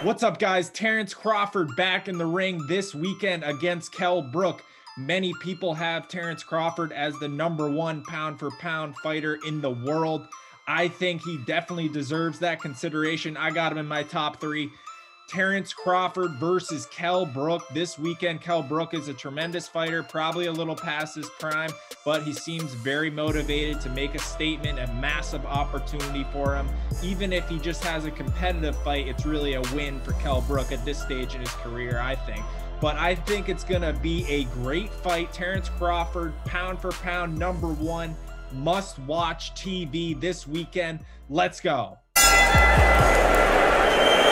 What's up, guys? Terrence Crawford back in the ring this weekend against Kell Brook. Many people have Terrence Crawford as the #1 pound-for-pound fighter in the world. I think he definitely deserves that consideration. I got him in my top 3. Terrence Crawford versus Kell Brook this weekend. Kell Brook is a tremendous fighter, probably a little past his prime, but he seems very motivated to make a statement, a massive opportunity for him. Even if he just has a competitive fight, it's really a win for Kell Brook at this stage in his career, I think. But I think it's going to be a great fight. Terrence Crawford, pound for pound, #1, must-watch TV this weekend. Let's go.